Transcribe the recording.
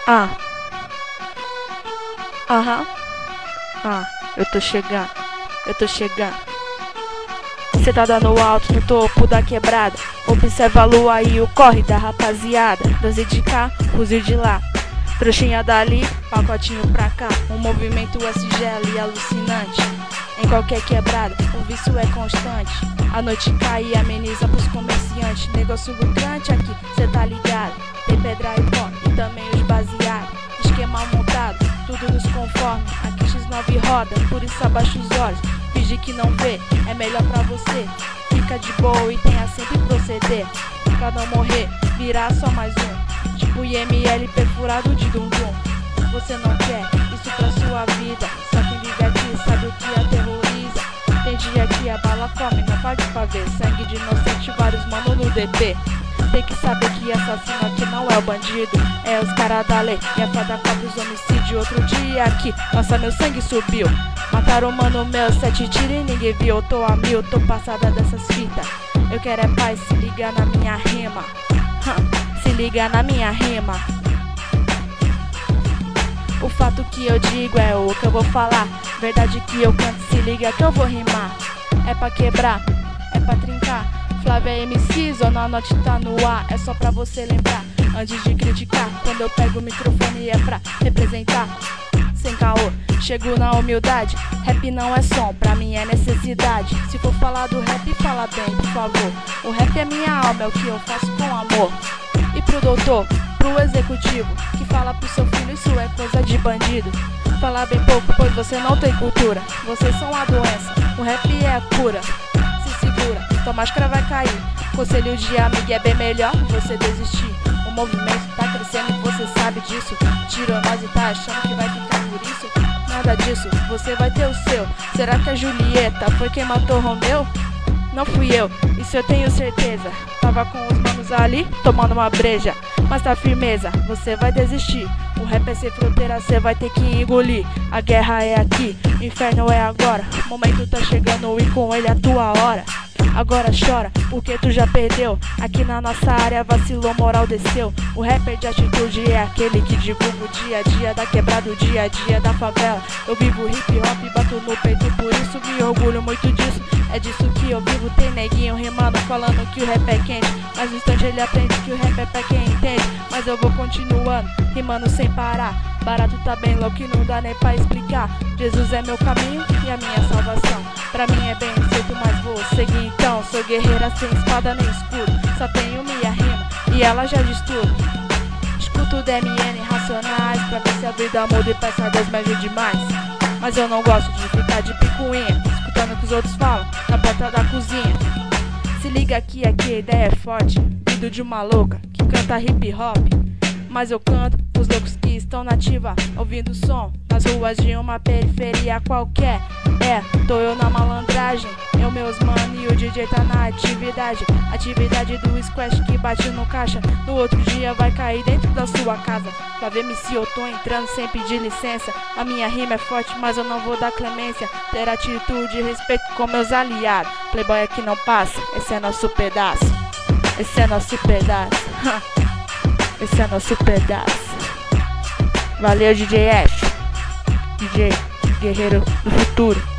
Ah, aham, eu tô chegando, Cê tá dando alto no topo da quebrada. Observa a lua e o corre da rapaziada. 12 de cá, fuzil de lá, trouxinha dali, pacotinho pra cá. Um movimento SGL e alucinante. Em qualquer quebrada, o vício é constante. A noite cai e ameniza pros comerciantes. Negócio lucrante aqui, cê tá ligado. Tem pedra e pó e também os baseados. Esquema montado, tudo nos conforme. Aqui X9 roda, por isso abaixa os olhos. Finge que não vê, é melhor pra você. Fica de boa e tenha sempre proceder. Pra não morrer, virar só mais um. Tipo IML perfurado de dum-dum. Você não quer isso pra sua vida. Só quem vive aqui sabe o que aterroriza. Tem dia que a bala come, não pode pra ver. Sangue de inocente, vários mano no DP. Tem que saber que assassino aqui não é o bandido, é os caras da lei. E a fada cobra os homicídios. Outro dia aqui, nossa, meu sangue subiu. Mataram o mano meu, 7 tiros e ninguém viu. Eu tô a mil, tô passada dessas fitas. Eu quero é paz, se liga na minha rima. Se liga na minha rima. O fato que eu digo é o que eu vou falar. Verdade que eu canto, se liga que eu vou rimar. É pra quebrar, é pra trincar. Flávia MC, Zona Norte tá no ar. É só pra você lembrar, antes de criticar. Quando eu pego o microfone é pra representar. Sem caô, chego na humildade. Rap não é som, pra mim é necessidade. Se for falar do rap, fala bem, por favor. O rap é minha alma, é o que eu faço com amor. E pro doutor, pro executivo, que fala pro seu filho, isso é coisa de bandido. Falar bem pouco, pois você não tem cultura. Vocês são a doença, o rap é a cura. Se segura, tua máscara vai cair. Conselho de amigo é bem melhor você desistir. O movimento tá crescendo e você sabe disso. Tirou nós e tá achando que vai ficar por isso. Nada disso, você vai ter o seu. Será que a Julieta foi quem matou Romeu? Não fui eu, isso eu tenho certeza. Tava com os manos ali, tomando uma breja. Mas tá firmeza, você vai desistir. O rap é sem fronteira, cê vai ter que engolir. A guerra é aqui, o inferno é agora. O momento tá chegando e com ele a tua hora. Agora chora, porque tu já perdeu. Aqui na nossa área vacilou, moral desceu. O rapper de atitude é aquele que divulga o dia a dia da quebrada, o dia a dia da favela. Eu vivo hip hop e bato no peito, por isso me orgulho muito disso. É disso que eu vivo, tem neguinho rimando, falando que o rap é quente. Mas no instante ele aprende que o rap é pra quem entende. Mas eu vou continuando, rimando sem parar. Barato tá bem louco e não dá nem pra explicar. Jesus é meu caminho e a minha salvação. Pra mim é bem feito, mas vou seguir então. Sou guerreira sem espada nem escudo. Só tenho minha rima e ela já diz tudo. Escuto DMN Racionais pra ver se a vida muda e peço a Deus me ajude mais. Mas eu não gosto de ficar de picuinha, escutando o que os outros falam na porta da cozinha. Se liga aqui a ideia é forte. Vindo de uma louca que canta hip hop. Mas eu canto os loucos que estão na ativa, ouvindo som nas ruas de uma periferia qualquer. Tô eu na malandragem, eu meus mano e o DJ tá na atividade. Atividade do squash que bate no caixa. No outro dia vai cair dentro da sua casa. Pra ver se eu tô entrando sem pedir licença. A minha rima é forte, mas eu não vou dar clemência. Ter atitude e respeito com meus aliados. Playboy aqui não passa, esse é nosso pedaço. Esse é nosso pedaço. Esse é nosso pedaço. Valeu, DJ F. DJ Guerreiro do Futuro.